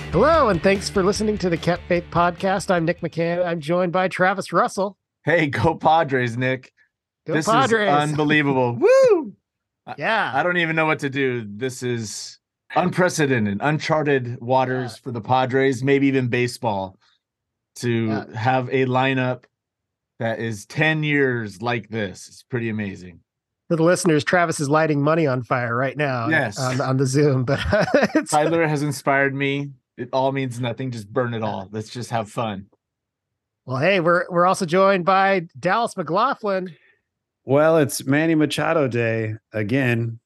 Hello, and thanks for listening to the Kept Faith podcast. I'm Nick McCann. I'm joined by Travis Russell. Hey, go Padres, Nick. Go this Padres. Is unbelievable. Woo! Yeah. I don't even know what to do. This is unprecedented, uncharted waters for the Padres, maybe even baseball, to have a lineup that is 10 years like this. It's pretty amazing. For the listeners, Travis is lighting money on fire right now. Yes. on the Zoom. But Tyler has inspired me. It all means nothing. Just burn it all. Let's just have fun. Well, hey, we're also joined by Dallas McLaughlin. Well, it's Manny Machado Day again.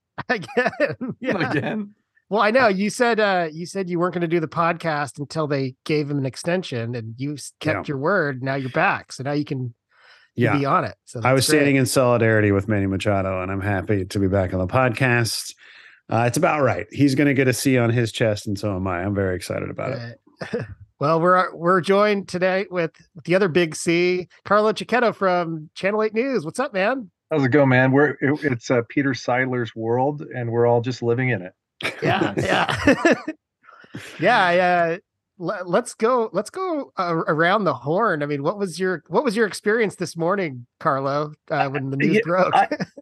Again. Well, I know you said you weren't going to do the podcast until they gave him an extension, and you kept your word. Now you're back, so now you can be on it. So I was standing in solidarity with Manny Machado, and I'm happy to be back on the podcast. It's about right. He's going to get a C on his chest, and so am I. I'm very excited about it. Well, we're joined today with the other big C, Carlo Cecchetto from Channel 8 News. What's up, man? How's it going, man? It's Peter Seidler's world, and we're all just living in it. Yeah. Let's go around the horn. I mean, what was your experience this morning, Carlo, when the news broke?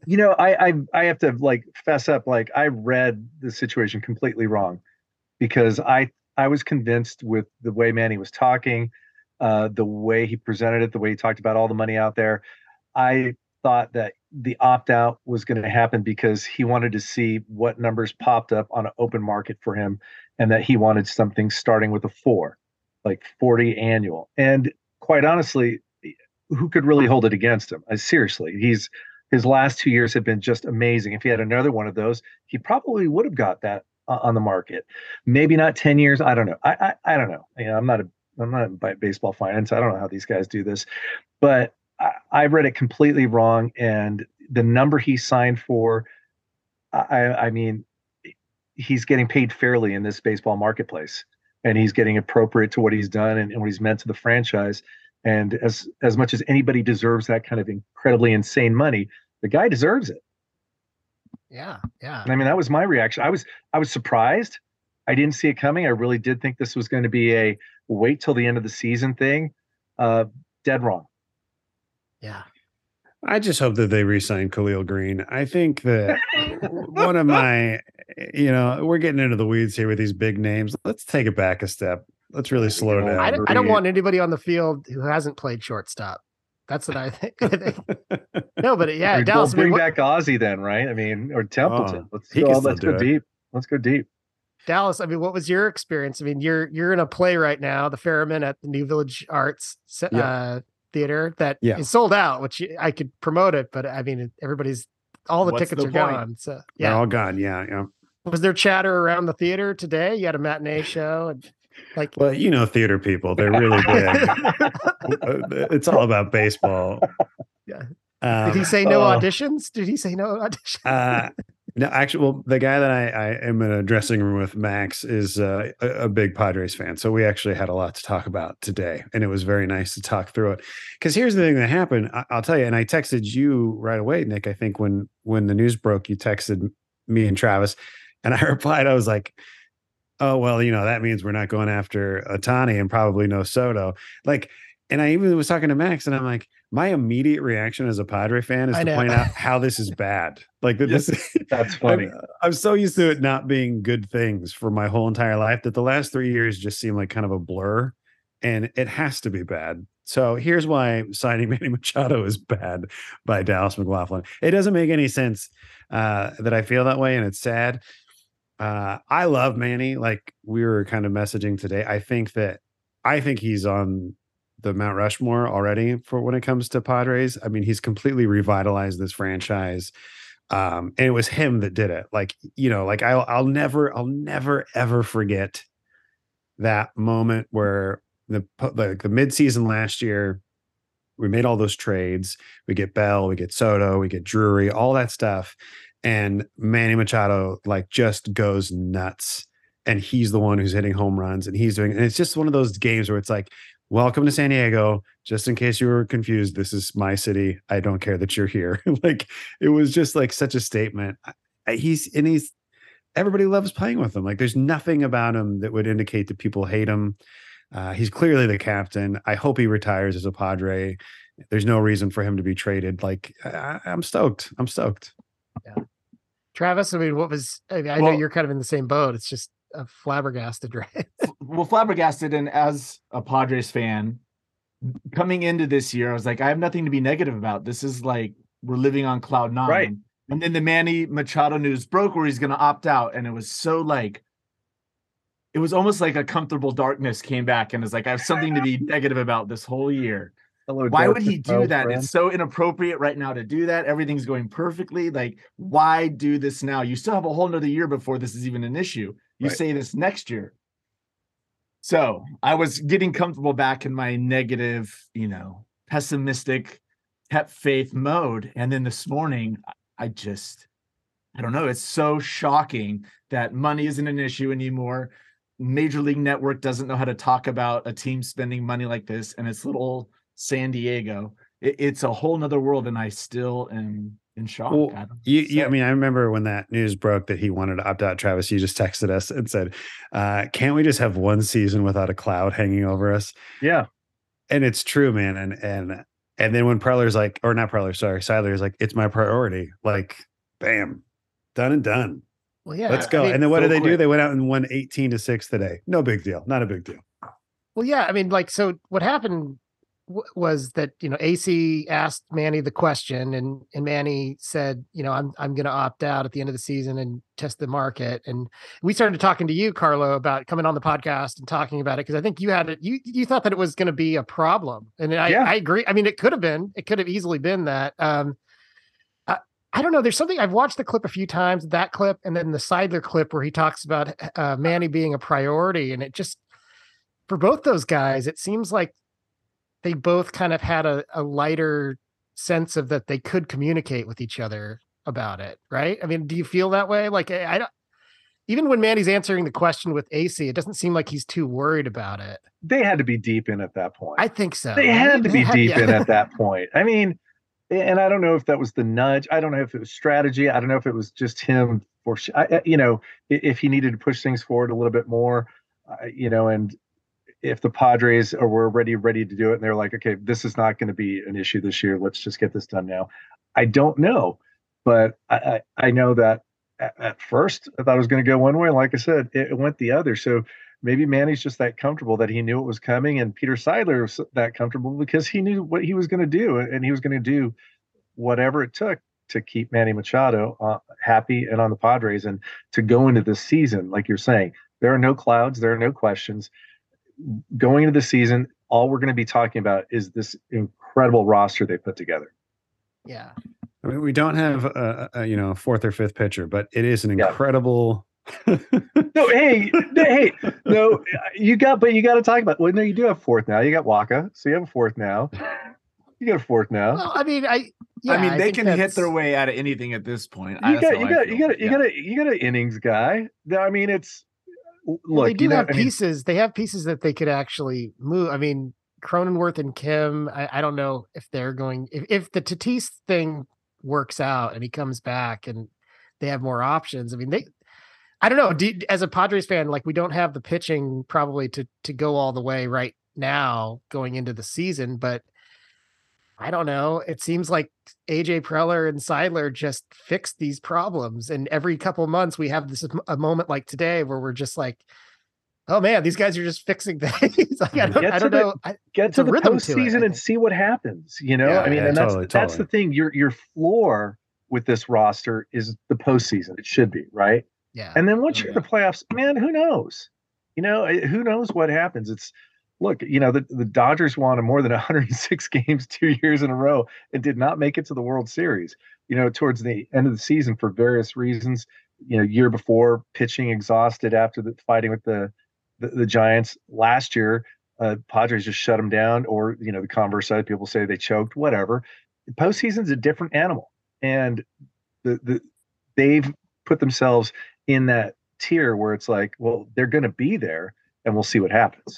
I have to fess up. I read the situation completely wrong, because I was convinced with the way Manny was talking, the way he presented it, the way he talked about all the money out there. I thought that the opt-out was going to happen because he wanted to see what numbers popped up on an open market for him, and that he wanted something starting with a 4, like 40 annual. And quite honestly, who could really hold it against him? Seriously, his last 2 years have been just amazing. If he had another one of those, he probably would have got that on the market. Maybe not 10 years. I don't know. I don't know. I'm not a baseball finance. I don't know how these guys do this, but I read it completely wrong. And the number he signed for, I mean, he's getting paid fairly in this baseball marketplace, and he's getting appropriate to what he's done and what he's meant to the franchise. And as much as anybody deserves that kind of incredibly insane money, the guy deserves it. Yeah. I mean, that was my reaction. I was surprised. I didn't see it coming. I really did think this was going to be a wait till the end of the season thing. Dead wrong. Yeah. I just hope that they re-sign Khalil Green. I think that one of my, we're getting into the weeds here with these big names. Let's take it back a step. Let's really slow down. I don't want anybody on the field who hasn't played shortstop. That's what I think. No, but Dallas. We'll bring back Ozzie then, right? I mean, or Templeton. Let's go deep. Let's go deep. Dallas, I mean, what was your experience? I mean, you're in a play right now, The Ferryman at the New Village Arts Theater that is sold out, which I could promote it, but I mean, all the tickets are gone. So they're all gone. Yeah. Was there chatter around the theater today? You had a matinee show, and theater people, they're really big. It's all about baseball. Yeah. Did he say no auditions? No, actually, well, the guy that I am in a dressing room with, Max, is a big Padres fan. So we actually had a lot to talk about today, and it was very nice to talk through it. Because here's the thing that happened. I'll tell you, and I texted you right away, Nick. I think when the news broke, you texted me and Travis, and I replied, I was like, oh, well, that means we're not going after Ohtani and probably no Soto. And I even was talking to Max, and I'm like, my immediate reaction as a Padre fan is to point out how this is bad. That's funny. I'm so used to it not being good things for my whole entire life that the last 3 years just seem like kind of a blur, and it has to be bad. So here's why signing Manny Machado is bad by Dallas McLaughlin. It doesn't make any sense that I feel that way, and it's sad. I love Manny. Like we were kind of messaging today. I think he's on the Mount Rushmore already for when it comes to Padres. I mean, he's completely revitalized this franchise. And it was him that did it. I'll never ever forget that moment where the midseason last year, we made all those trades. We get Bell, we get Soto, we get Drury, all that stuff. And Manny Machado just goes nuts. And he's the one who's hitting home runs, and it's just one of those games where it's like, welcome to San Diego. Just in case you were confused, this is my city. I don't care that you're here. It was just such a statement. He's everybody loves playing with him. Like there's nothing about him that would indicate that people hate him. He's clearly the captain. I hope he retires as a Padre. There's no reason for him to be traded. Like I'm stoked. I'm stoked. Yeah. Travis, I mean, I know you're kind of in the same boat. It's just flabbergasted, right? Well, flabbergasted. And as a Padres fan coming into this year, I was like, I have nothing to be negative about. This is like, we're living on cloud nine. Right. And then the Manny Machado news broke where he's going to opt out. And it was so like, it was almost like a comfortable darkness came back and it's like, I have something to be negative about this whole year. Hello, why would he do that? Friend. It's so inappropriate right now to do that. Everything's going perfectly. Like, why do this now? You still have a whole nother year before this is even an issue. You say this next year. So I was getting comfortable back in my negative, pessimistic, kept faith mode. And then this morning, I don't know. It's so shocking that money isn't an issue anymore. Major League Network doesn't know how to talk about a team spending money like this. And it's little San Diego. It's a whole nother world. And I still am in shock. Well, I mean, I remember when that news broke that he wanted to opt out, Travis, you just texted us and said, can't we just have one season without a cloud hanging over us? Yeah. And it's true, man. And then when Preller's like, or not Preller, sorry, Siler's like, it's my priority. Like, bam, done and done. Well, yeah. Let's go. And then what did they do? They went out and won 18-6 today. No big deal. Not a big deal. Well, yeah. I mean, like, so what happened was that, AC asked Manny the question and Manny said, I'm going to opt out at the end of the season and test the market. And we started talking to you, Carlo, about coming on the podcast and talking about it. Cause I think you had it, you thought that it was going to be a problem. And I agree. I mean, it could have easily been that. I don't know. There's something I've watched the clip a few times, that clip, and then the Seidler clip where he talks about Manny being a priority. And it just, for both those guys, it seems like they both kind of had a lighter sense of that they could communicate with each other about it. Right. I mean, do you feel that way? Like I don't, even when Manny's answering the question with AC, it doesn't seem like he's too worried about it. They had to be deep in at that point. I think so. They had to be deep in at that point. I mean, and I don't know if that was the nudge. I don't know if it was strategy. I don't know if it was just him if he needed to push things forward a little bit more, and if the Padres were ready to do it and they're like, okay, this is not going to be an issue this year. Let's just get this done now. I don't know, but I know that at first I thought it was going to go one way. And like I said, it went the other. So maybe Manny's just that comfortable that he knew it was coming, and Peter Seidler was that comfortable because he knew what he was going to do, and he was going to do whatever it took to keep Manny Machado happy and on the Padres, and to go into this season, like you're saying, there are no clouds, there are no questions. Going into the season, all we're going to be talking about is this incredible roster they put together. Yeah. I mean, we don't have a fourth or fifth pitcher, but it is an incredible. No, you got to talk about. Well, no, you do have fourth now. You got Waka, so you have a fourth now. You got a fourth now. Well, I mean, they can hit their way out of anything at this point. You got an innings guy. I mean, it's. Look, they do have pieces. They have pieces that they could actually move. I mean, Cronenworth and Kim. I don't know if they're going. If the Tatis thing works out and he comes back and they have more options. I mean, I don't know. As a Padres fan, like we don't have the pitching probably to go all the way right now going into the season, but I don't know. It seems like AJ Preller and Seidler just fixed these problems. And every couple of months we have a moment like today where we're just like, oh man, these guys are just fixing things. Like, I don't know. Get to the postseason and see what happens. That's the thing. Your floor with this roster is the postseason. It should be, right? Yeah. And then once you're in the playoffs, man, who knows? Who knows what happens? Look, the Dodgers won more than 106 games 2 years in a row and did not make it to the World Series, towards the end of the season for various reasons. Year before, pitching exhausted after fighting with the Giants. Last year, Padres just shut them down, or, the converse side, people say they choked, whatever. The postseason's a different animal. And they've put themselves in that tier where it's like, well, they're going to be there and we'll see what happens.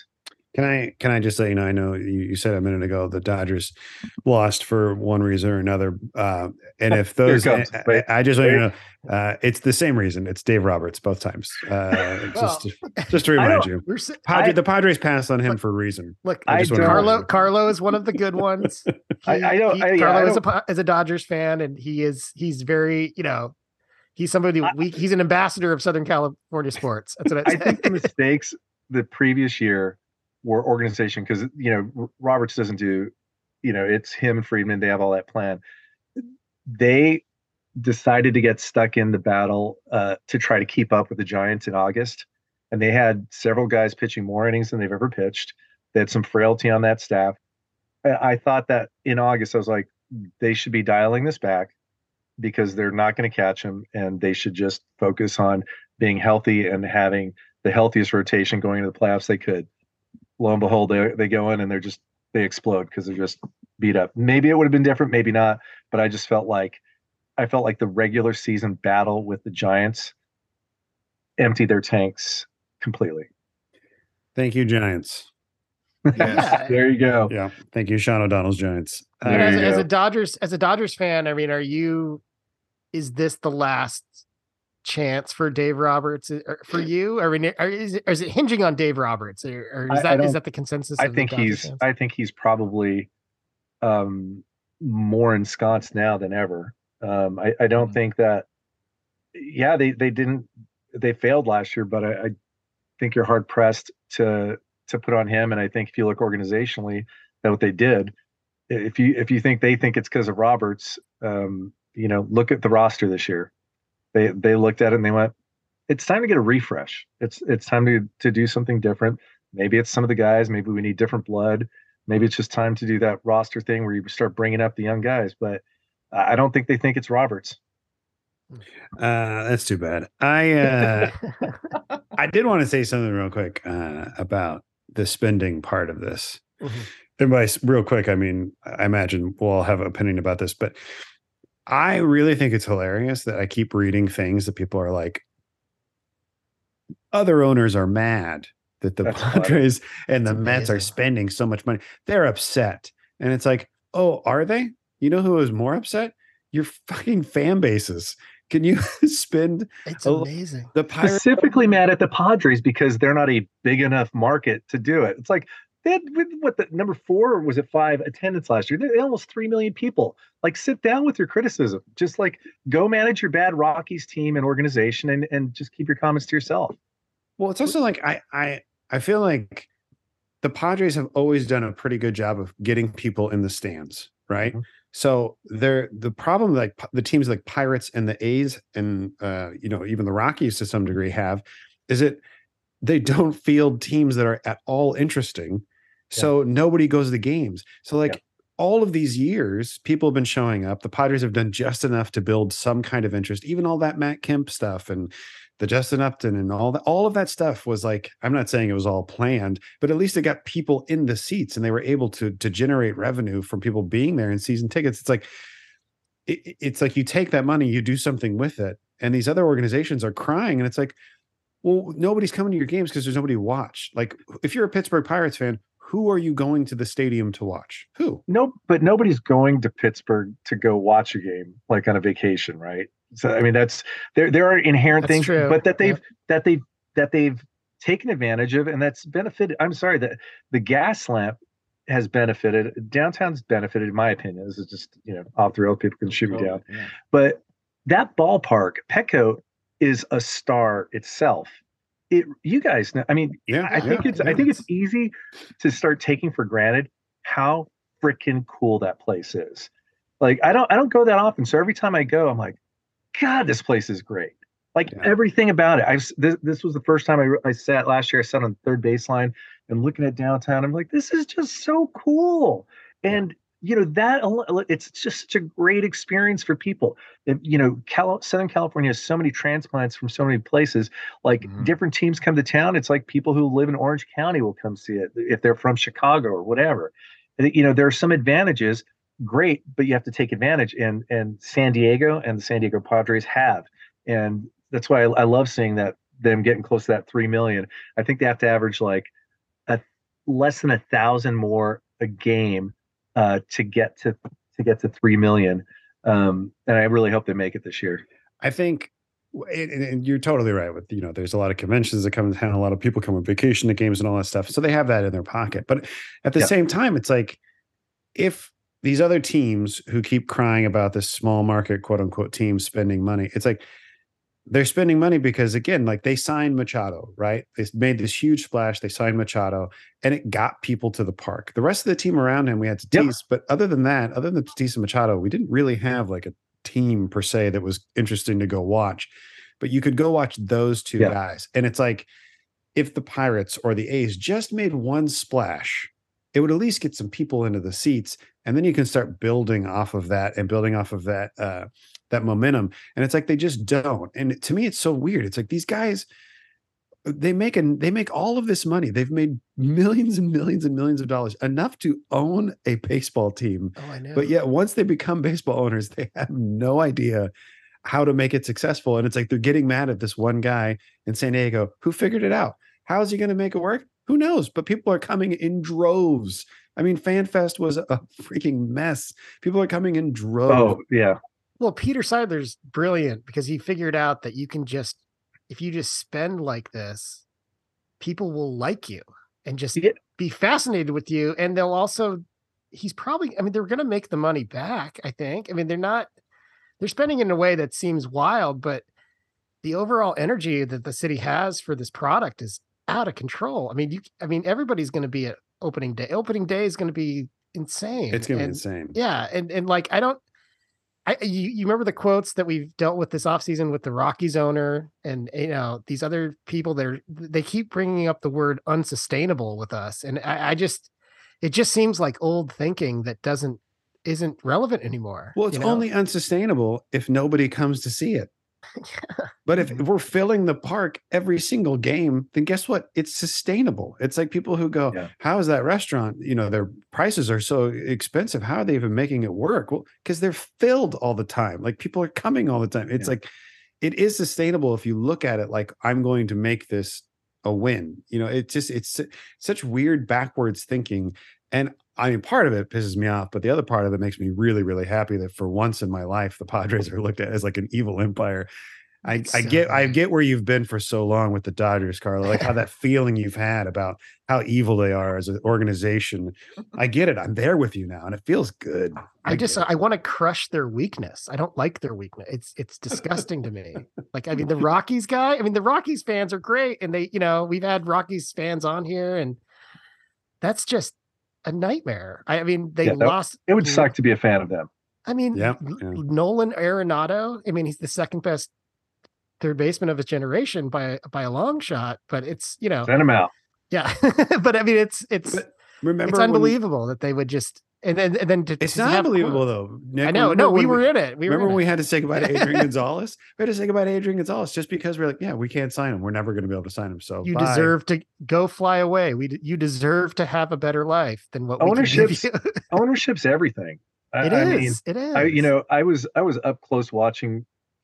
Can I just say, I know you said a minute ago the Dodgers lost for one reason or another, and if those, I just want you to know, it's the same reason. It's Dave Roberts both times. Well, just to remind you, the Padres passed on him for a reason. Look, Carlo is one of the good ones. Carlo is a Dodgers fan, and he's very, he's somebody he's an ambassador of Southern California sports. That's what I think the mistakes the previous year were organization, because Roberts doesn't do, it's him and Friedman. They have all that plan. They decided to get stuck in the battle to try to keep up with the Giants in August, and they had several guys pitching more innings than they've ever pitched. They had some frailty on that staff. I thought that in August, I was like, they should be dialing this back because they're not going to catch him, and they should just focus on being healthy and having the healthiest rotation going into the playoffs they could. Lo and behold, they go in and they explode because they're just beat up. Maybe it would have been different, maybe not, but I felt like the regular season battle with the Giants emptied their tanks completely. Thank you, Giants. Yeah, there you go. Yeah, thank you, Sean O'Donnell's Giants. As a Dodgers fan, I mean, is this the last chance for Dave Roberts for you? I mean, is it hinging on Dave Roberts, or is that the consensus? I think he's probably more ensconced now than ever. I don't think that. Yeah, they failed last year, but I think you're hard pressed to put on him. And I think if you look organizationally at what they did, if you think they think it's because of Roberts, look at the roster this year. They looked at it and they went, it's time to get a refresh. It's time to do something different. Maybe it's some of the guys. Maybe we need different blood. Maybe it's just time to do that roster thing where you start bringing up the young guys. But I don't think they think it's Roberts. That's too bad. I did want to say something real quick about the spending part of this. Mm-hmm. And real quick, I mean, I imagine we'll all have an opinion about this, but I really think it's hilarious that I keep reading things that people are like, other owners are mad that the Padres and the Mets are spending so much money. They're upset. And it's like, oh, are they? You know who is more upset? Your fucking fan bases. Can you spend? It's amazing. The Pirates specifically mad at the Padres because they're not a big enough market to do it. It's like they had the number 4 or was it 5 attendance last year? They almost 3 million people. Like, sit down with your criticism. Just like go manage your bad Rockies team and organization, and just keep your comments to yourself. Well, it's also like I feel like the Padres have always done a pretty good job of getting people in the stands, right? Mm-hmm. So the problem, like the teams like Pirates and the A's and even the Rockies to some degree have, is that they don't field teams that are at all interesting. So nobody goes to the games. So like all of these years, people have been showing up. The Padres have done just enough to build some kind of interest. Even all that Matt Kemp stuff and the Justin Upton and all of that stuff was like, I'm not saying it was all planned, but at least it got people in the seats and they were able to generate revenue from people being there in season tickets. It's like you take that money, you do something with it. And these other organizations are crying. And it's like, well, nobody's coming to your games because there's nobody to watch. Like, if you're a Pittsburgh Pirates fan, who are you going to the stadium to watch? Who? No, but nobody's going to Pittsburgh to go watch a game like on a vacation, right? So I mean, there are inherent things, but that they've taken advantage of, and that's benefited. I'm sorry that the gas lamp has benefited. Downtown's benefited, in my opinion. This is just off the rail. People can shoot me down, but that ballpark, Petco, is a star itself. You guys know. I mean, I think it's easy to start taking for granted how freaking cool that place is. Like, I don't go that often, so every time I go, I'm like, God, this place is great. Like everything about it. This was the first time I sat last year. I sat on the third baseline and looking at downtown. I'm like, this is just so cool. And it's just such a great experience for people. Southern California has so many transplants from so many places. Like different teams come to town. It's like people who live in Orange County will come see it if they're from Chicago or whatever. There are some advantages. Great, but you have to take advantage, and San Diego and the San Diego Padres have, and that's why I love seeing that them getting close to that 3 million. I think they have to average like less than 1,000 more a game to get to 3 million. And I really hope they make it this year. I think, and you're totally right with, there's a lot of conventions that come in town, a lot of people come on vacation to games and all that stuff. So they have that in their pocket. But at the same time, it's like, if these other teams who keep crying about this small market, quote unquote, team spending money, it's like, they're spending money because, again, like they signed Machado, right? They made this huge splash. They signed Machado, and it got people to the park. The rest of the team around him, we had Tatis, but other than Tatis and Machado, we didn't really have like a team per se that was interesting to go watch. But you could go watch those two guys, and it's like, if the Pirates or the A's just made one splash, it would at least get some people into the seats, and then you can start building off of that and building off of that that momentum. And it's like they just don't. And to me, it's so weird. It's like these guys, they make all of this money. They've made millions and millions and millions of dollars, enough to own a baseball team. Oh, I know. But yet, once they become baseball owners, they have no idea how to make it successful. And it's like they're getting mad at this one guy in San Diego who figured it out. How is he going to make it work? Who knows? But people are coming in droves. I mean, FanFest was a freaking mess. People are coming in droves. Oh, yeah. Well, Peter Seidler's brilliant because he figured out that if you just spend like this, people will like you and just be fascinated with you. And they're going to make the money back, I think. I mean, they're spending in a way that seems wild, but the overall energy that the city has for this product is out of control. I mean, everybody's going to be at opening day. Opening day is going to be insane. It's going to be insane. Yeah. And like, you remember the quotes that we've dealt with this offseason with the Rockies owner and, these other people they keep bringing up the word unsustainable with us. And it just seems like old thinking that isn't relevant anymore. Well, it's only unsustainable if nobody comes to see it. But if we're filling the park every single game, then guess what? It's sustainable. It's like people who go, how is that restaurant? Their prices are so expensive. How are they even making it work? Well, because they're filled all the time. Like people are coming all the time. It's like, it is sustainable if you look at it like, I'm going to make this a win. It's such weird backwards thinking. And I mean, part of it pisses me off, but the other part of it makes me really, really happy that for once in my life, the Padres are looked at as like an evil empire. I get where you've been for so long with the Dodgers, Carlo, like how that feeling you've had about how evil they are as an organization. I get it. I'm there with you now, and it feels good. I want to crush their weakness. I don't like their weakness. It's disgusting to me. Like, I mean, the Rockies fans are great. And we've had Rockies fans on here, and that's just a nightmare. I mean, they lost. It would suck to be a fan of them. I mean, Nolan Arenado, I mean, he's the second best third baseman of his generation by a long shot, but it's, send him out. Yeah. But I mean, it's unbelievable that they would just, and then it's not unbelievable though. Nick, I know. No, we were in it. Remember when we had to say goodbye to Adrian Gonzalez? We had to say goodbye to Adrian Gonzalez just because we're like, we can't sign him. We're never going to be able to sign him. So you deserve to go fly away. You deserve to have a better life than what ownership's everything. It is. I was up close watching.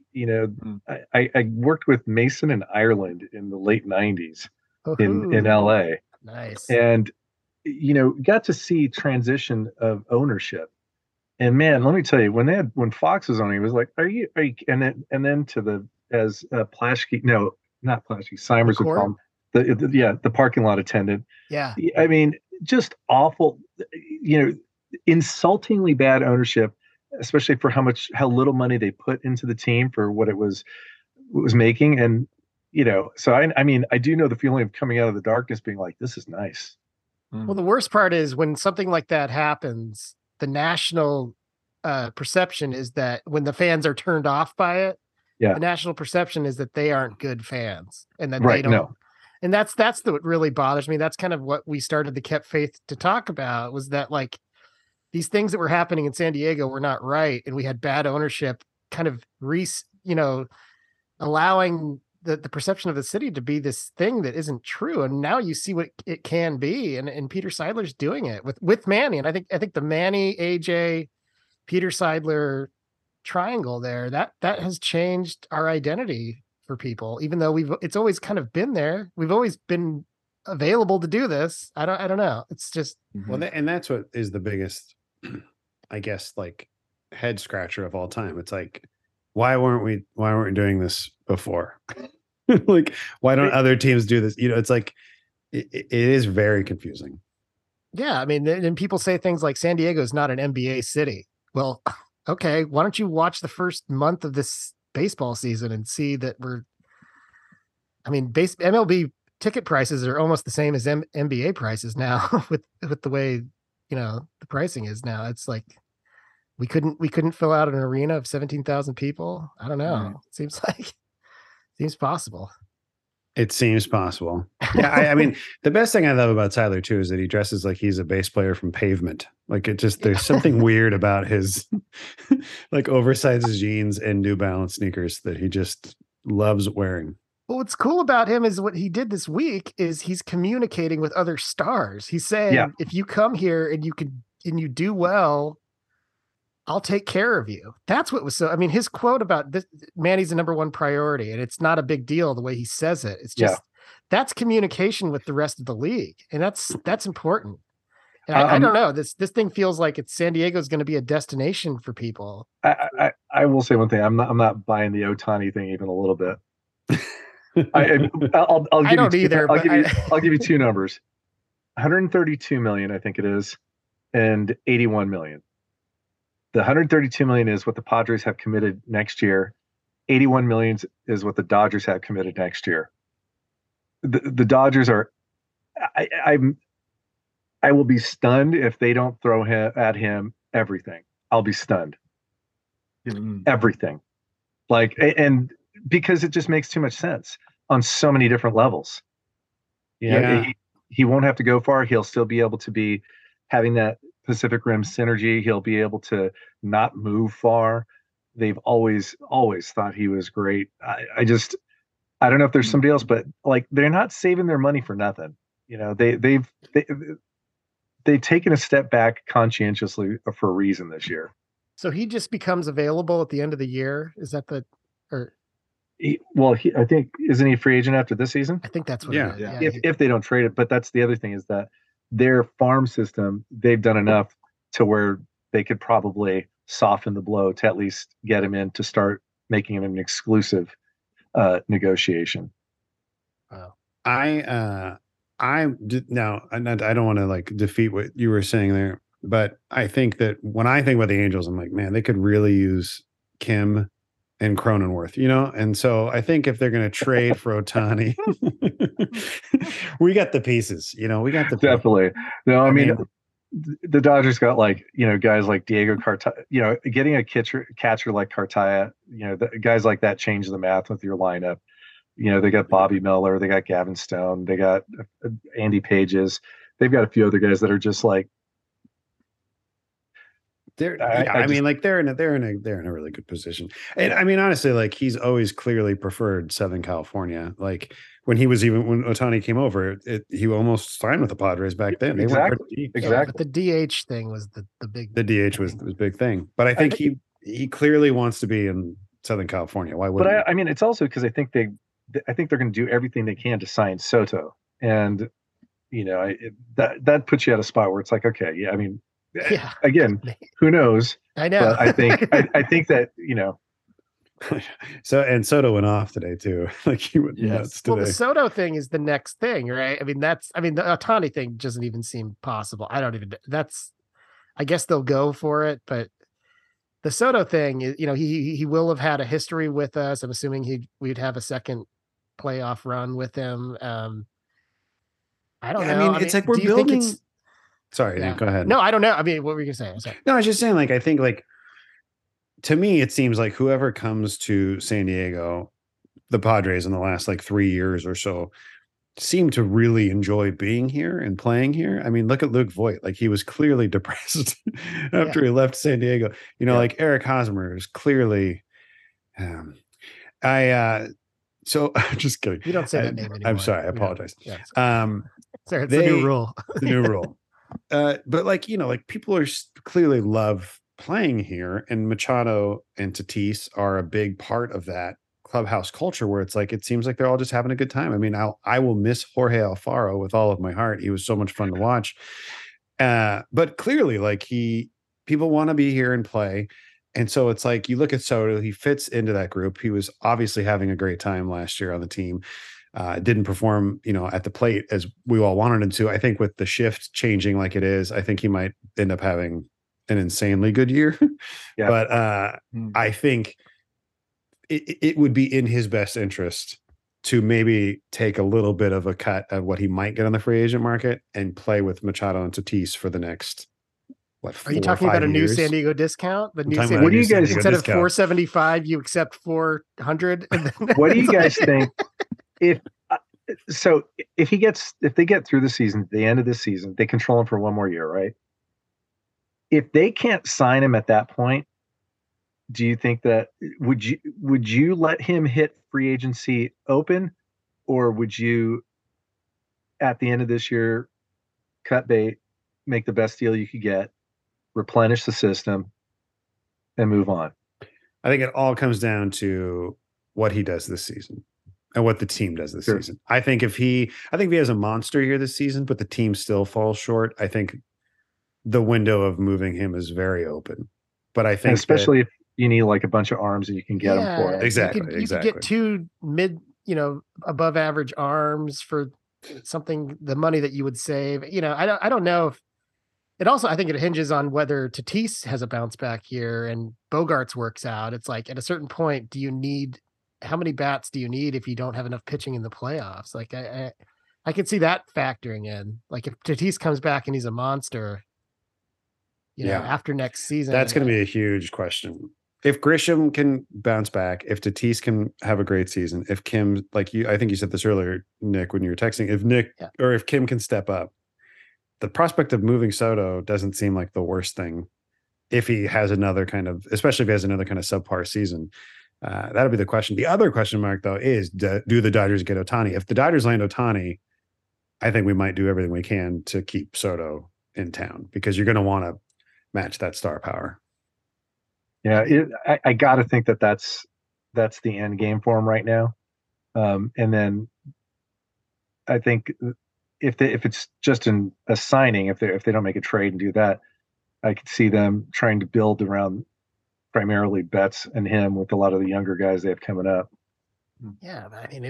I worked with Mason in Ireland in the late 90s in LA. Nice. And got to see transition of ownership. And man, let me tell you, when Fox was on, he was like, are you and then to the Plaschke, no, not Plaschke, Simers would call him the parking lot attendant. Yeah. I mean, just awful, insultingly bad ownership, especially for how little money they put into the team for what it was making. And, so I mean, I do know the feeling of coming out of the darkness being like, this is nice. Well, the worst part is when something like that happens, the national perception is that when the fans are turned off by it, the national perception is that they aren't good fans and that they don't. No. And that's what really bothers me. That's kind of what we started the Kept Faith to talk about, was that like these things that were happening in San Diego were not right. And we had bad ownership kind of allowing the perception of the city to be this thing that isn't true. And now you see what it can be. And Peter Seidler's doing it with Manny. And I think the Manny, AJ, Peter Seidler triangle there, that has changed our identity for people, even though it's always kind of been there. We've always been available to do this. I don't know. It's just well, and that's what is the biggest, I guess, like head scratcher of all time. It's like, why weren't we doing this before? Like, why don't other teams do this? It's like it is very confusing. Yeah, I mean, and people say things like San Diego is not an NBA city. Well, okay, why don't you watch the first month of this baseball season and see that MLB ticket prices are almost the same as NBA prices now with the way, the pricing is now. It's like we couldn't fill out an arena of 17,000 people. I don't know. Right. It seems possible. It seems possible. Yeah, I mean, the best thing I love about Tyler too is that he dresses like he's a bass player from Pavement. Like there's something weird about his like oversized jeans and New Balance sneakers that he just loves wearing. Well, what's cool about him is what he did this week is he's communicating with other stars. He's saying, if you come here and you do well, I'll take care of you. That's what was his quote about this, Manny's the number one priority, and it's not a big deal the way he says it. It's just, that's communication with the rest of the league. And that's important. And I don't know, this thing feels like San Diego's going to be a destination for people. I will say one thing. I'm not buying the Ohtani thing even a little bit. I'll give you two numbers. 132 million, I think it is, and 81 million. The 132 million is what the Padres have committed next year. 81 million is what the Dodgers have committed next year. The Dodgers are. I will be stunned if they don't throw at him everything. I'll be stunned. Everything, and because it just makes too much sense on so many different levels. He won't have to go far. He'll still be able to be having that Pacific Rim synergy. He'll be able to not move far. They've always thought he was great. I don't know if there's somebody else, but like they're not saving their money for nothing. They've taken a step back conscientiously for a reason this year. So he just becomes available at the end of the year. Is that I think, isn't he a free agent after this season? I think that's what it is. Yeah. If they don't trade it, but that's the other thing is that their farm system, they've done enough to where they could probably soften the blow to at least get him in to start making it an exclusive negotiation. Wow. I don't want to like defeat what you were saying there, but I think that when I think about the Angels, I'm like, man, they could really use Kim and Cronenworth, and so I think if they're going to trade for Ohtani, we got the pieces, we got the definitely. No, I mean, the Dodgers got guys like Diego Cartaya, getting a catcher like Cartaya, the guys like that change the math with your lineup. They got Bobby Miller, they got Gavin Stone, they got Andy Pages, they've got a few other guys that are just like. They're in a really good position. And I mean, honestly, like he's always clearly preferred Southern California. Like when Ohtani came over, he almost signed with the Padres back then. They exactly. weren't deep, exactly. But the DH thing was the big. The DH was the big thing. But I think he clearly wants to be in Southern California. Why wouldn't? But I mean, it's also because I think they're going to do everything they can to sign Soto, and that puts you at a spot where it's like, okay, yeah, I mean. Yeah. Again, who knows? I know. But I think that So and Soto went off today too. Like he went nuts today. Well, the Soto thing is the next thing, right? I mean, the Ohtani thing doesn't even seem possible. I guess they'll go for it, but the Soto thing is, he will have had a history with us. I'm assuming we'd have a second playoff run with him. I don't know. I mean, it's like we're building. Sorry, yeah. Go ahead. No, I don't know. I mean, what were you going to say? No, I was just saying, like, I think, like, to me, it seems like whoever comes to San Diego, the Padres in the last, like, 3 years or so, seem to really enjoy being here and playing here. I mean, look at Luke Voit. Like, he was clearly depressed after he left San Diego. Like, Eric Hosmer is clearly... So, I'm just kidding. You don't say that name anymore. I'm sorry. I apologize. Yeah. Sorry, it's the new rule. The new rule. But like people are clearly love playing here, and Machado and Tatis are a big part of that clubhouse culture where it's like, it seems like they're all just having a good time. I mean, I will miss Jorge Alfaro with all of my heart. He was so much fun to watch. But clearly, like, people want to be here and play. And so it's like, you look at Soto, he fits into that group. He was obviously having a great time last year on the team. Didn't perform, at the plate as we all wanted him to. I think with the shift changing like it is, I think he might end up having an insanely good year. Yeah. But I think it would be in his best interest to maybe take a little bit of a cut of what he might get on the free agent market and play with Machado and Tatis for the next, are you talking about a new San Diego discount? The new San Diego, what do you guys, instead of 475, you accept 400? What do you guys think? If they get through the season, the end of the season, they control him for one more year, right? If they can't sign him at that point, do you think that would you let him hit free agency open, or would you at the end of this year cut bait, make the best deal you could get, replenish the system, and move on? I think it all comes down to what he does this season and what the team does this season. I think if he has a monster year this season, but the team still falls short, I think the window of moving him is very open. But I think, and especially if you need like a bunch of arms that you can get him for. Exactly. You could get 2 mid, above average arms for something, the money that you would save. I don't know if it also, I think it hinges on whether Tatis has a bounce back year and Bogarts works out. It's like at a certain point, how many bats do you need if you don't have enough pitching in the playoffs? Like I could see that factoring in. Like if Tatis comes back and he's a monster, after next season, that's going to be a huge question. If Grisham can bounce back, if Tatis can have a great season, if Kim, I think you said this earlier, Nick, when you were texting, if Kim can step up, the prospect of moving Soto doesn't seem like the worst thing. If he has another kind of, especially if he has another kind of subpar season, that'll be the question. The other question mark though is, do the Dodgers get Ohtani? If the Dodgers land Ohtani, I think we might do everything we can to keep Soto in town, because you're going to want to match that star power. Yeah, I got to think that's the end game for him right now. And then I think if it's just a signing, if they don't make a trade and do that, I could see them trying to build around primarily Betts and him with a lot of the younger guys they have coming up. Yeah, I mean,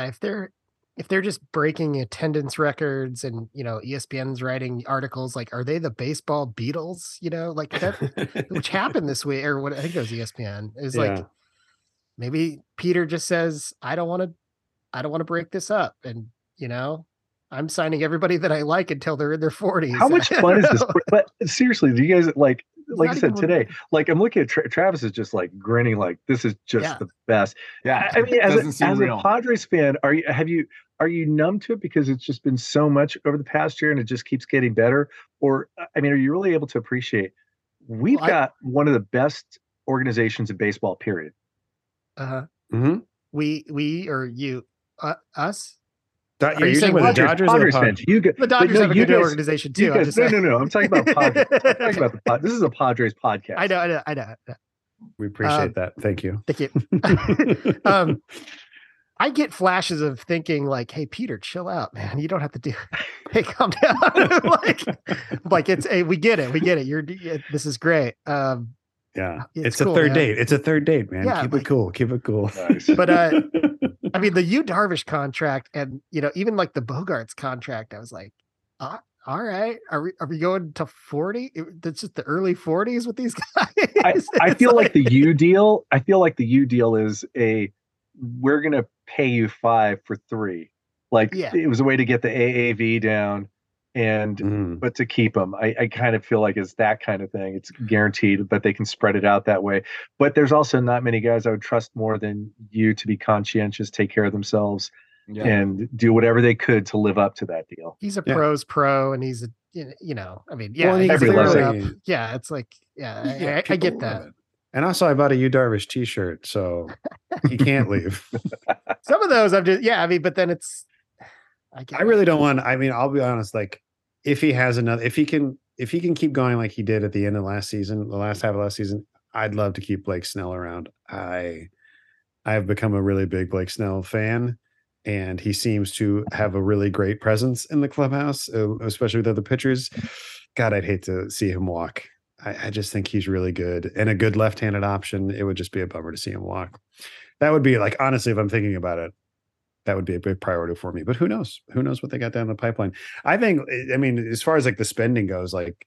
if they're just breaking attendance records and, ESPN's writing articles, like, are they the baseball Beatles, like that, which happened this week, or what? I think it was ESPN. It was like, maybe Peter just says, I don't want to break this up. And, I'm signing everybody that I like until they're in their 40s. How much fun is this? But seriously, do you guys like I said today, like I'm looking at Travis is just like grinning, like this is just the best. Yeah. I mean, as a Padres fan, are you numb to it because it's just been so much over the past year and it just keeps getting better? Or, I mean, are you really able to appreciate we've got one of the best organizations in baseball, period. Mm-hmm. We or you, us? You're saying the Dodgers Padres fans. The Dodgers have a good organization too. No. I'm talking about Padres. I'm talking about the Padres. This is a Padres podcast. I know. We appreciate that. Thank you. Thank you. I get flashes of thinking like, "Hey, Peter, chill out, man. You don't have to do. Hey, calm down." like it's. Hey, we get it. This is great. Yeah, it's cool, a third date. It's a third date, man. Yeah, Keep it cool. Nice. But I mean, the Yu Darvish contract, and even like the Bogarts contract, I was like, all right, are we going to 40? It's just the early 40s with these guys. I feel like the Yu deal. I feel like the Yu deal is we're gonna pay you 5 for 3. It was a way to get the AAV down. But to keep them, I kind of feel like it's that kind of thing. It's guaranteed, but they can spread it out that way. But there's also not many guys I would trust more than you to be conscientious, take care of themselves, and do whatever they could to live up to that deal. He's a pro's pro, and he's everybody loves it. Yeah, it's like, I get that. And also, I bought a Yu Darvish T-shirt, so he can't leave. Some of those, but then it's. I really don't want. I mean, I'll be honest. Like, if he has another, if he can keep going like he did at the end of last season, the last half of last season, I'd love to keep Blake Snell around. I I've become a really big Blake Snell fan, and he seems to have a really great presence in the clubhouse, especially with other pitchers. God, I'd hate to see him walk. I just think he's really good and a good left-handed option. It would just be a bummer to see him walk. That would be like, honestly, if I'm thinking about it, that would be a big priority for me. But who knows? Who knows what they got down the pipeline? I mean, as far as like the spending goes, like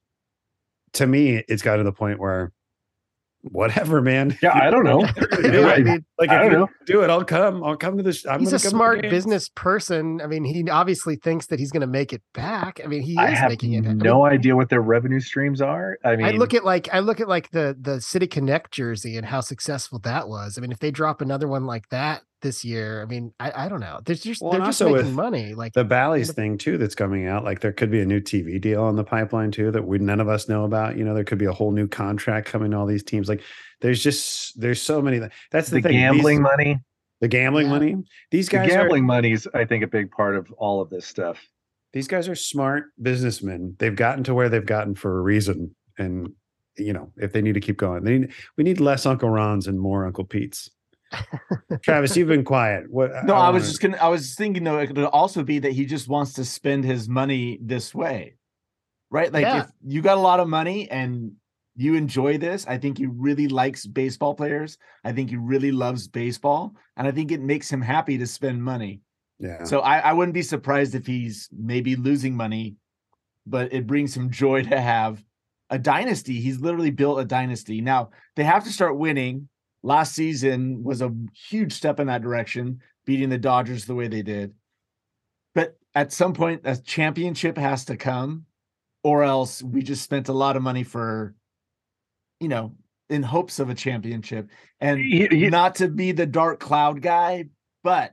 to me, it's got to the point where whatever, man. Yeah, I don't know. I mean, like, I don't know. Do it. I'll come to this. He's a smart business person. I mean, he obviously thinks that he's going to make it back. I mean, he is making it. No idea what their revenue streams are. I mean, I look at like the City Connect jersey and how successful that was. I mean, if they drop another one like that this year, I mean, I don't know. They're just making money. Like the Bally's thing too that's coming out. Like there could be a new TV deal on the pipeline too that none of us know about. You know, there could be a whole new contract coming to all these teams. Like there's so many. That's the thing. Gambling money. The gambling money. These guys. The gambling money is, I think, a big part of all of this stuff. These guys are smart businessmen. They've gotten to where they've gotten for a reason. And you know, if they need to keep going, we need less Uncle Ron's and more Uncle Pete's. Travis, you've been quiet. What? No, I was thinking though, it could also be that he just wants to spend his money this way, right? Like if you got a lot of money and you enjoy this, I think he really likes baseball players. I think he really loves baseball, and I think it makes him happy to spend money. Yeah. So I wouldn't be surprised if he's maybe losing money, but it brings him joy to have a dynasty. He's literally built a dynasty. Now they have to start winning. Last season was a huge step in that direction, beating the Dodgers the way they did. But at some point, a championship has to come, or else we just spent a lot of money for, you know, in hopes of a championship. And not to be the dark cloud guy, but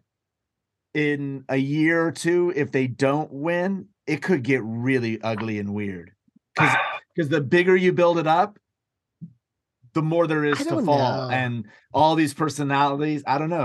in a year or two, if they don't win, it could get really ugly and weird. Because the bigger you build it up, the more there is to fall, and all these personalities. I don't know.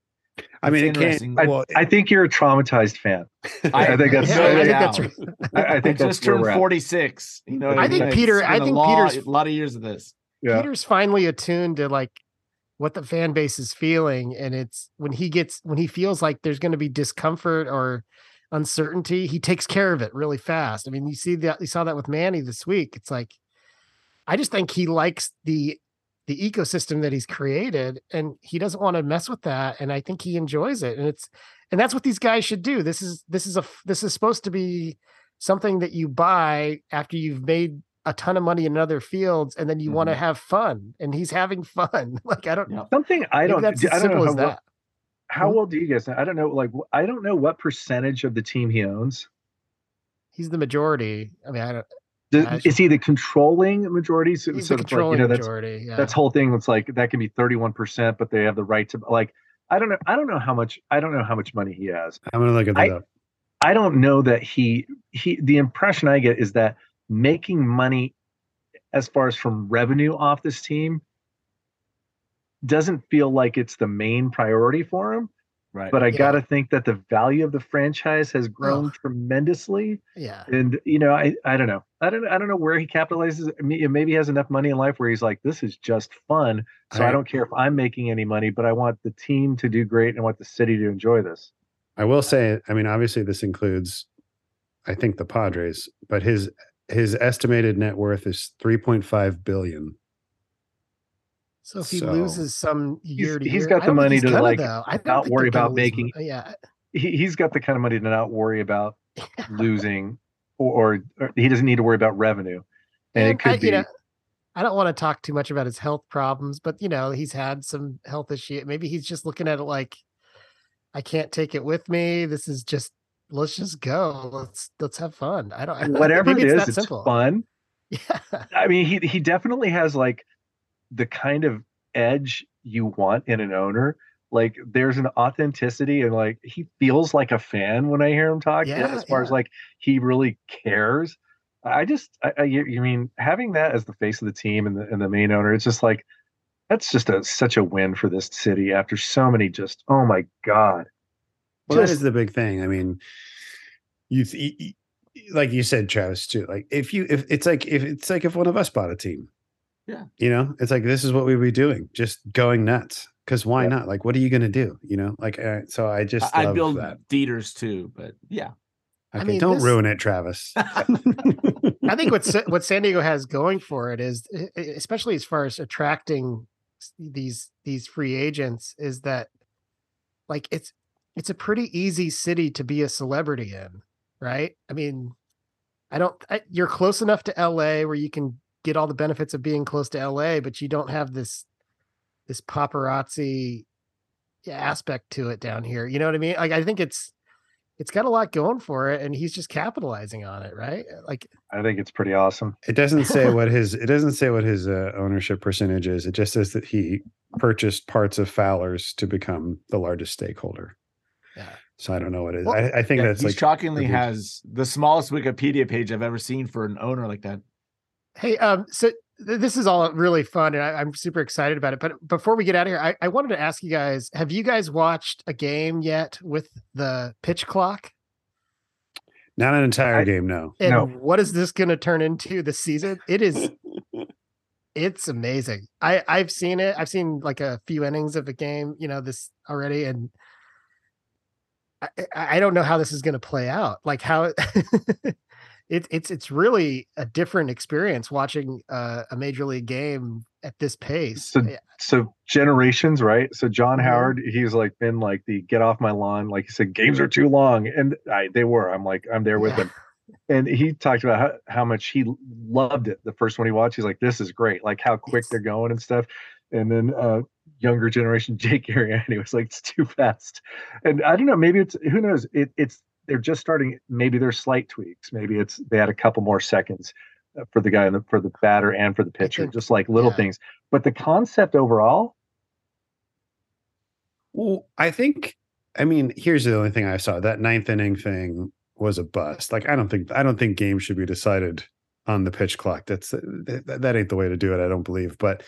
I mean, I think you're a traumatized fan. I think that's right. I think just turned 46. You know, I think Peter's a lot of years of this. Yeah. Peter's finally attuned to like what the fan base is feeling, and it's when he feels like there's going to be discomfort or uncertainty, he takes care of it really fast. I mean, you saw that with Manny this week. It's like, I just think he likes the ecosystem that he's created, and he doesn't want to mess with that. And I think he enjoys it. And that's what these guys should do. This is supposed to be something that you buy after you've made a ton of money in other fields, and then you want to have fun, and he's having fun. Like, I don't know. I don't know how well do you guys know? I don't know. Like, I don't know what percentage of the team he owns. He's the majority. I mean, I don't. Is he the controlling majority? So he's the controlling majority. That's whole thing. It's like that can be 31%, but they have the right to like. I don't know how much money he has. I'm gonna look at that up. I don't know that he. The impression I get is that making money, as far as from revenue off this team, doesn't feel like it's the main priority for him. Right. But I gotta think that the value of the franchise has grown tremendously. Yeah. And you know, I don't know. I don't know where he capitalizes. Maybe he has enough money in life where he's like, this is just fun. So I don't care if I'm making any money, but I want the team to do great and I want the city to enjoy this. I will say, I mean, obviously this includes, I think, the Padres, but his estimated net worth is $3.5 billion. So if he loses some year to year, he's got the money to like not worry about making. He's got the kind of money to not worry about losing, or he doesn't need to worry about revenue. And it could be. I don't want to talk too much about his health problems, but you know, he's had some health issue. Maybe he's just looking at it like, I can't take it with me. This is just, let's just go. Let's have fun. I don't. Whatever it is, it's simple. Fun. Yeah. I mean, he definitely has like the kind of edge you want in an owner. Like there's an authenticity, and like he feels like a fan when I hear him talk. As far as like he really cares. You mean having that as the face of the team and the main owner, it's just like that's just such a win for this city after so many just, oh my God. Well, that is the big thing. I mean, you like you said, Travis, too. Like if one of us bought a team. Yeah. You know, it's like, this is what we'd be doing. Just going nuts. because why not? Like, what are you going to do? Like, so I just I love build that. theaters too, but yeah. Okay, I mean, don't ruin it, Travis. I think what San Diego has going for it is, especially as far as attracting these free agents, is that like it's a pretty easy city to be a celebrity in, right? I mean, you're close enough to LA where you can get all the benefits of being close to LA, but you don't have this paparazzi aspect to it down here. You know what I mean? Like, I think it's got a lot going for it, and he's just capitalizing on it, right? Like, I think it's pretty awesome. It doesn't say what his ownership percentage is. It just says that he purchased parts of Fowler's to become the largest stakeholder. Yeah. So I don't know what it is. Well, I think that's he shockingly has the smallest Wikipedia page I've ever seen for an owner like that. Hey, so this is all really fun, and I'm super excited about it. But before we get out of here, I wanted to ask you guys: have you guys watched a game yet with the pitch clock? Not an entire game, no. And no. What is this going to turn into this season? It is. It's amazing. I've seen it. I've seen like a few innings of a game, this already, and I don't know how this is going to play out. Like how it's really a different experience watching a major league game at this pace. So generations, right? So John Howard, he's like been like the get off my lawn, like he said, games are too long, and they were. I'm there with him, and he talked about how much he loved it the first one he watched. He's like, this is great, like how quick they're going and stuff. And then younger generation Jake Arrieta was like, it's too fast. And I don't know, maybe it's, who knows, it's they're just starting. Maybe there's slight tweaks. Maybe they had a couple more seconds for the guy for the batter and for the pitcher, just like little things. But the concept overall. Well, I mean, here's the only thing I saw. That ninth inning thing was a bust. Like, I don't think games should be decided on the pitch clock. That ain't the way to do it, I don't believe. But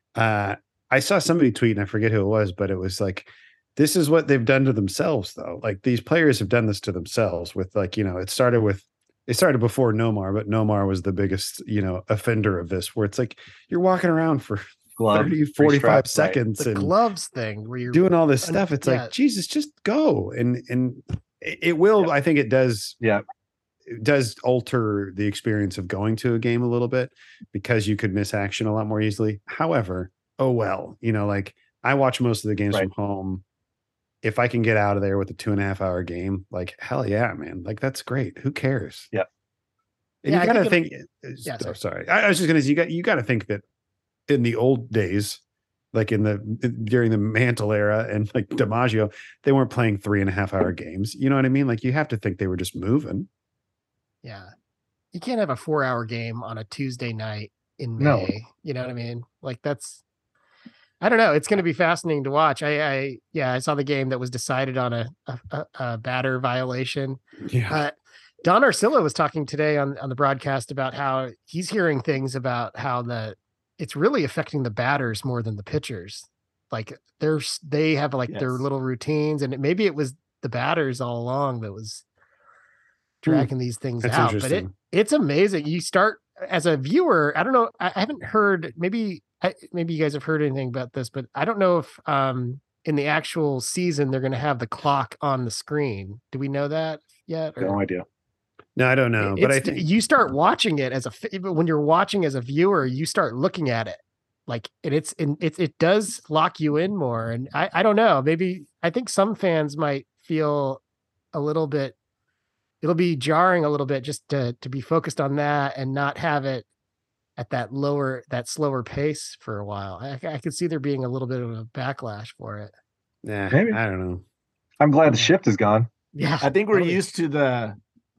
I saw somebody tweet, and I forget who it was, but it was like, this is what they've done to themselves, though. Like, these players have done this to themselves with, like, it started before Nomar, but Nomar was the biggest, offender of this, where it's like, you're walking around for 30, 45 seconds. The and gloves thing where you're doing all this stuff. It's like, Jesus, just go. And it will, I think it does. Yeah. It does alter the experience of going to a game a little bit, because you could miss action a lot more easily. However, oh well, like, I watch most of the games from home. If I can get out of there with a 2.5 hour game, like, hell yeah, man. Like, that's great. Who cares? Yeah. And you got to think, sorry. I was just going to say, you got to think that in the old days, like during the Mantle era and like DiMaggio, they weren't playing 3.5 hour games. You know what I mean? Like, you have to think they were just moving. Yeah. You can't have a 4-hour game on a Tuesday night in May. No. You know what I mean? Like, I don't know. It's going to be fascinating to watch. I saw the game that was decided on a batter violation. Yeah. Don Arcillo was talking today on the broadcast about how he's hearing things about how it's really affecting the batters more than the pitchers. Like, they have like their little routines, and maybe it was the batters all along that was dragging these things out. But it's amazing. You start as a viewer. I don't know. I haven't heard. Maybe you guys have heard anything about this, but I don't know if in the actual season they're going to have the clock on the screen. Do we know that yet? No idea. No, I don't know. But I think you start watching it when you're watching as a viewer, you start looking at it like, and it does lock you in more. And I don't know. Maybe I think some fans might feel a little bit. It'll be jarring a little bit just to be focused on that and not have it at that slower pace for a while. I could see there being a little bit of a backlash for it. Yeah, maybe. I don't know. I'm glad the shift is gone. Yeah, I think we're used to the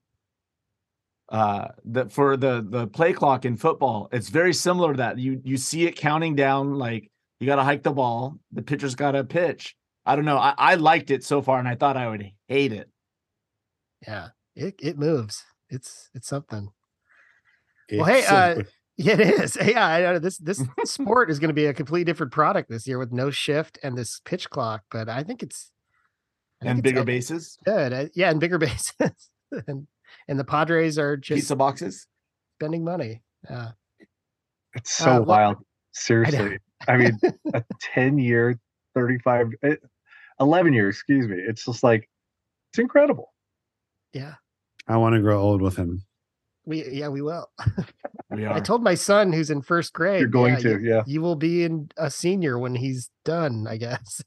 play clock in football. It's very similar to that. You see it counting down, like, you got to hike the ball. The pitcher's got to pitch. I don't know. I liked it so far, and I thought I would hate it. Yeah, it moves. It's something. It's well, hey, yeah, it is. Yeah, I know this sport is going to be a completely different product this year with no shift and this pitch clock. But I think it's bigger bases. Good, yeah, and bigger bases, and the Padres are just pizza boxes spending money. Yeah, it's so wild. Seriously, I mean, a 10-year, 11 years, excuse me. It's just like, it's incredible. Yeah. I want to grow old with him. We will. We are. I told my son who's in first grade. You're going to. You will be a senior when he's done, I guess.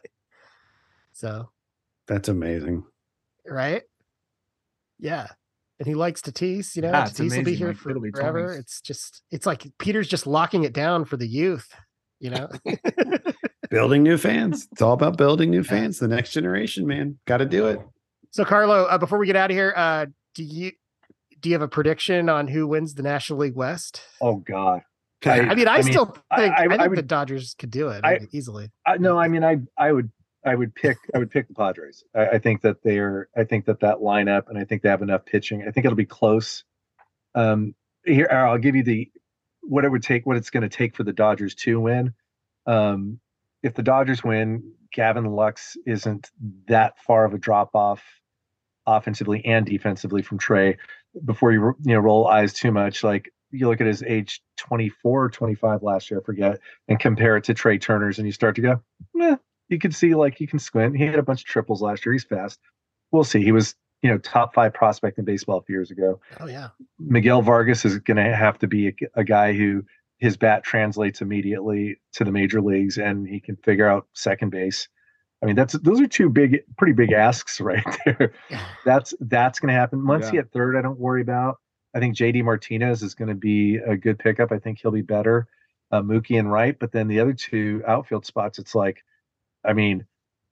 So. That's amazing. Right? Yeah. And he likes Tatis, you know, Yeah, Tatis will be here forever. It's like Peter's just locking it down for the youth, you know. Building new fans. It's all about building new fans. The next generation, man. Got to do it. So Carlo, before we get out of here, do you have a prediction on who wins the National League West? Oh God. I still think the Dodgers could do it easily. I would pick the Padres. I think that that lineup, and I think they have enough pitching. I think it'll be close. Here I'll give you what it's going to take for the Dodgers to win. If the Dodgers win, Gavin Lux isn't that far of a drop off offensively and defensively from Trey. Before you roll eyes too much, like you look at his age 24 or 25 last year, I forget, and compare it to Trey Turner's, and you start to go, you can see, like, you can squint. He had a bunch of triples last year. He's fast. We'll see. He was, top 5 prospect in baseball a few years ago. Oh yeah. Miguel Vargas is going to have to be a guy who his bat translates immediately to the major leagues, and he can figure out second base. I mean, those are pretty big asks right there. That's going to happen. Muncy at third, I don't worry about. I think JD Martinez is going to be a good pickup. I think he'll be better. Mookie and right, but then the other 2 outfield spots, it's like, I mean,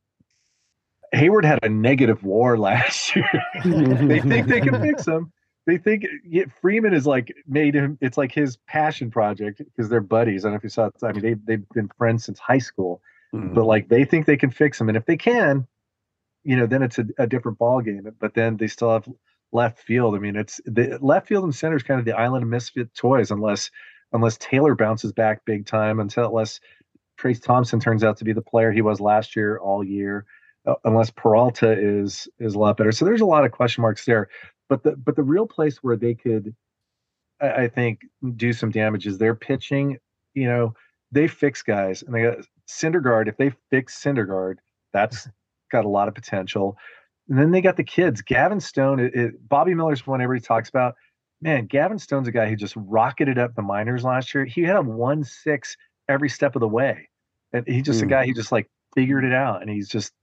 Hayward had a negative WAR last year. They think they can fix him. They think Freeman is like made him. It's like his passion project because they're buddies. I don't know if you saw it. I mean, they've been friends since high school. But like they think they can fix him, and if they can, then it's a different ball game. But then they still have left field. I mean, it's the left field and center is kind of the island of misfit toys, unless Taylor bounces back big time, unless Trace Thompson turns out to be the player he was last year all year, unless Peralta is a lot better. So there's a lot of question marks there. But the real place where they could, I think, do some damage is their pitching. They fix guys, and they got Syndergaard. If they fix Syndergaard, that's got a lot of potential. And then they got the kids. Gavin Stone, Bobby Miller's one everybody talks about. Man, Gavin Stone's a guy who just rocketed up the minors last year. He had a 1.6 every step of the way, and he's just a guy who just like figured it out. And he's just,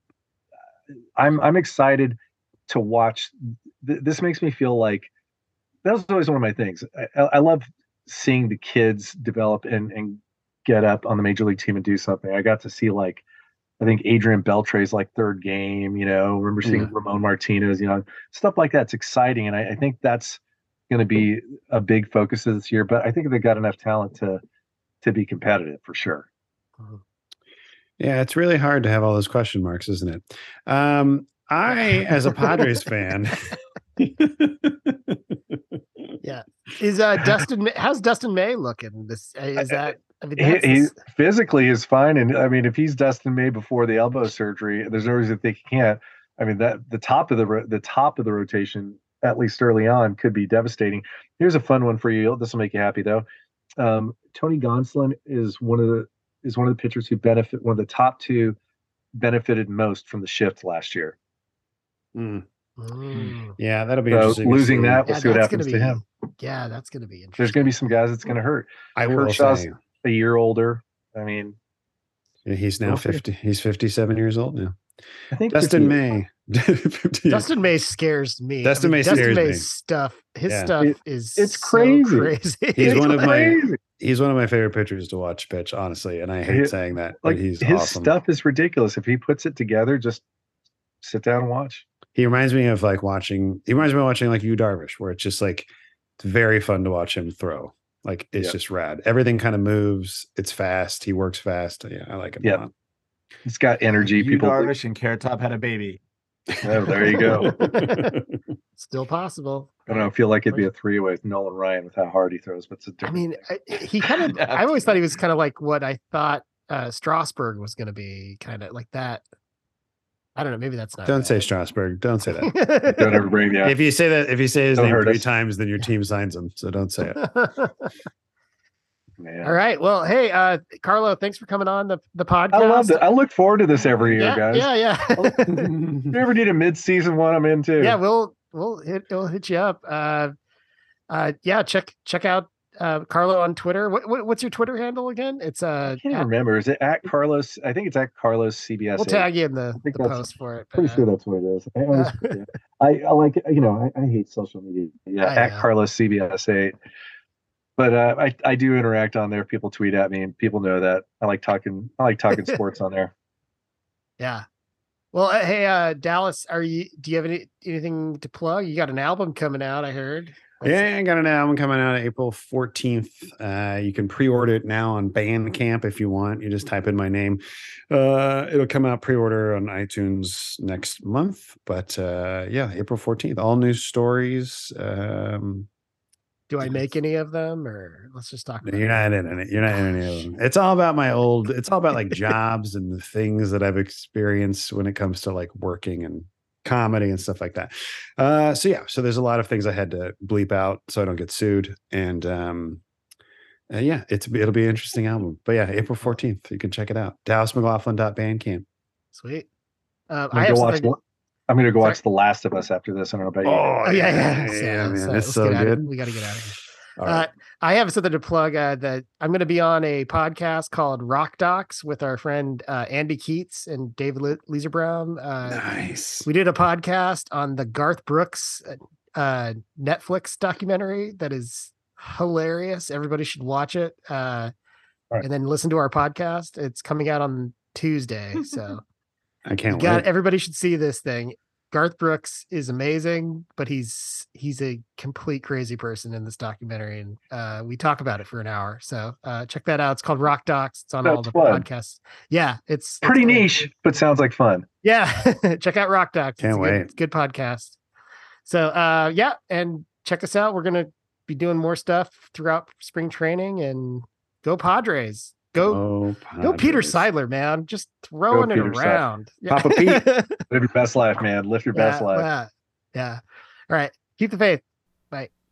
I'm excited to watch. This makes me feel like that was always one of my things. I love seeing the kids develop and get up on the major league team and do something. I got to see, like, I think Adrian Beltre's like third game, remember seeing Ramon Martinez, stuff like that's exciting. And I think that's going to be a big focus this year, but I think they've got enough talent to be competitive for sure. Yeah. It's really hard to have all those question marks, isn't it? I, as a Padres fan, yeah. How's Dustin May looking? He physically is fine, and I mean, if he's Dustin May before the elbow surgery, there's no reason to think he can't. I mean, that the top of the rotation, at least early on, could be devastating. Here's a fun one for you. This will make you happy though. Tony Gonsolin is one of the pitchers who benefit. One of the top 2 benefited most from the shift last year. Yeah, that'll be interesting. Losing that, we'll see what happens to him. Yeah, that's going to be interesting. There's going to be some guys that's going to hurt. Kershaw's a year older. I mean, he's now 50. He's 57 years old now. I think Dustin May. Dustin May scares me. Dustin May's stuff. His stuff it's crazy. So crazy. He's one of my favorite pitchers to watch pitch, honestly. And I hate saying that. Like, he's his awesome. Stuff is ridiculous. If he puts it together, just sit down and watch. He reminds me of watching like Yu Darvish, where it's just like, it's very fun to watch him throw. Like, it's just rad. Everything kind of moves. It's fast. He works fast. Yeah, I like him a lot. He's got energy. Yu Darvish and Carrot Top had a baby. Oh, there you go. Still possible. I don't know. I feel like it'd be a 3-way with Nolan Ryan with how hard he throws, but it's a different he kind of. I always thought he was kind of like what I thought Strasburg was going to be, kind of like that. I don't know. Maybe that's not. Don't say Strasburg. Don't say that. Don't ever bring If you say his name 3 times, then your team signs him. So don't say it. Man. All right. Well, hey, Carlo, thanks for coming on the podcast. I love it. I look forward to this every year, guys. Yeah. If you ever need a mid-season one, I'm in too. Yeah, we'll hit you up. Check out Carlo on Twitter. What's your Twitter handle again? It's I can't even remember. Is it at Carlos? I think it's at Carlos CBS. We'll tag you in the post for it. Pretty sure that's what it is. I like, I hate social media. Yeah, at Carlos CBS 8. But I do interact on there. People tweet at me, and people know that I like talking sports on there. Yeah. Well, hey, Dallas, do you have anything to plug? You got an album coming out, I heard. I got an album coming out April 14th. You can pre-order it now on Bandcamp if you want. You just type in my name. It'll come out pre-order on iTunes next month. But April 14th. All new stories. Do I make any of them, or let's just talk about You're not in it. You're not in any of them. It's all about it's all about like jobs and the things that I've experienced when it comes to like working and comedy and stuff like that. So there's a lot of things I had to bleep out so I don't get sued. And it'll be an interesting album. But yeah, April 14th, you can check it out. DallasMcLaughlin.bandcamp. Sweet. I'm going to go watch The Last of Us after this. I don't know about you. Oh, yeah. Man, it's so good. We got to get out of here. Right. I have something to plug that I'm going to be on a podcast called Rock Docs with our friend Andy Keats and David Leeserbaum. Nice. We did a podcast on the Garth Brooks Netflix documentary that is hilarious. Everybody should watch it and then listen to our podcast. It's coming out on Tuesday, so I can't wait. Everybody should see this thing. Garth Brooks is amazing, but he's a complete crazy person in this documentary, and we talk about it for an hour. So check that out. It's called Rock Docs. It's on all the podcasts. Yeah, it's pretty niche, but sounds like fun. Yeah, check out Rock Docs. Can't wait. It's a good podcast. So and check us out. We're gonna be doing more stuff throughout spring training, and go Padres. Go Peter Seidler, man. Just throwing it around. Papa Pete. Live your best life, man. Live your best life. Yeah. All right. Keep the faith. Bye.